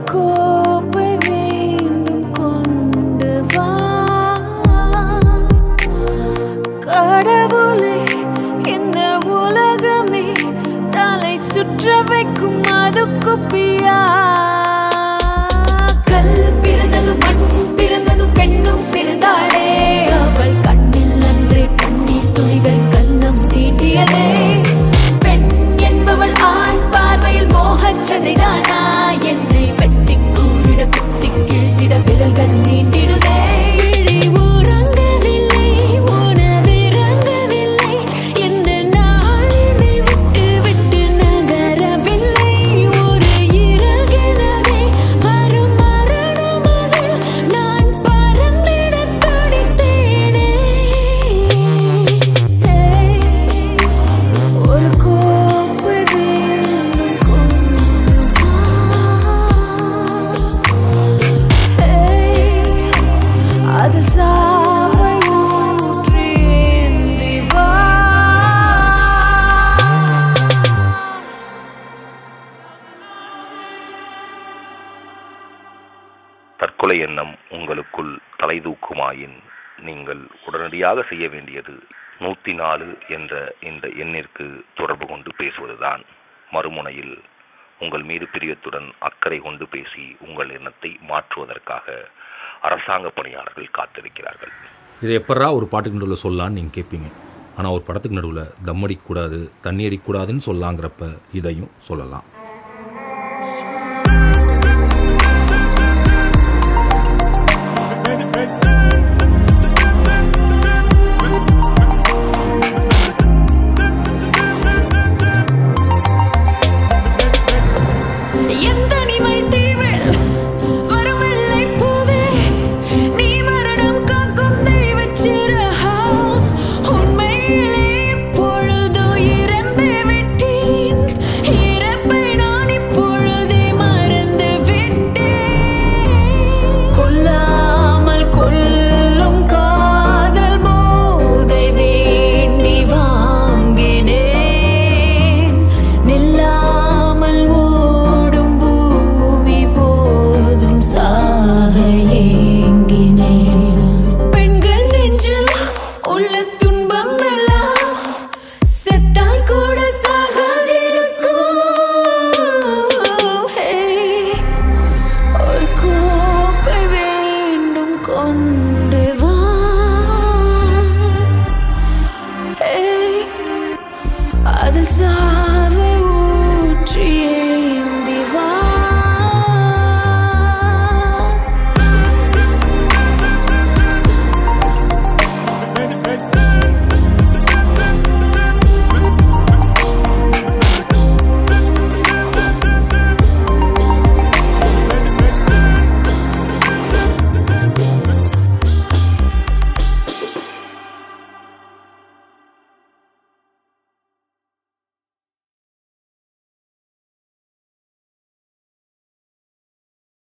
கோப்பை மீண்டும் கொண்டு வா கடவுளை, இந்த உலகமே தலை சுற்ற வைக்கும் அது குப்பியா. கல் பிறந்ததும் மண் பிறந்ததும் பெண்ணும் பிறந்தாளே, அவள் கண்ணில் அன்றே கண்ணீர் துளிகள் கண்ணம் தீண்டியதே. பெண் என்பவள் ஆண் பார்வையில் மோகச்சதைதானா, என்னை வெட்டி கூறிட குத்தி கிழித்திட விரல்கள் நீண்டிடுதே. ஊரங்கவில்லை உணவிறங்கவில்லை, இந்த நாளினை விட்டு விட்டு நகரவில்லை. ஒரு இறகெனவே வரும் மரணம் அதில் நான் பறந்திட துடித்தேனே. ஒரு கோப்பை மீண்டும் கொண்டு வா அதில் சாவை ஊற்றி ஏந்தி வா. தற்கொலை எண்ணம் உங்களுக்குள் தலைதூக்குமாயின் நீங்கள் உடனடியாக செய்ய வேண்டியது 104 என்ற இந்த எண்ணிற்கு தொடர்பு கொண்டு பேசுவதுதான். மறுமுனையில் உங்கள் மீது பிரியத்துடன் அக்கறை கொண்டு பேசி உங்கள் எண்ணத்தை மாற்றுவதற்காக அரசாங்க பணியாளர்கள் காத்திருக்கிறார்கள். இதை எப்படா ஒரு பாட்டுக்கு நடுவில் சொல்லலான்னு நீங்கள் கேட்பீங்க. ஆனால் ஒரு படத்துக்கு நடுவில் தம் அடிக்கக்கூடாது, தண்ணி அடிக்கக்கூடாதுன்னு சொல்லலாங்கிறப்ப இதையும் சொல்லலாம். எந்த நிமை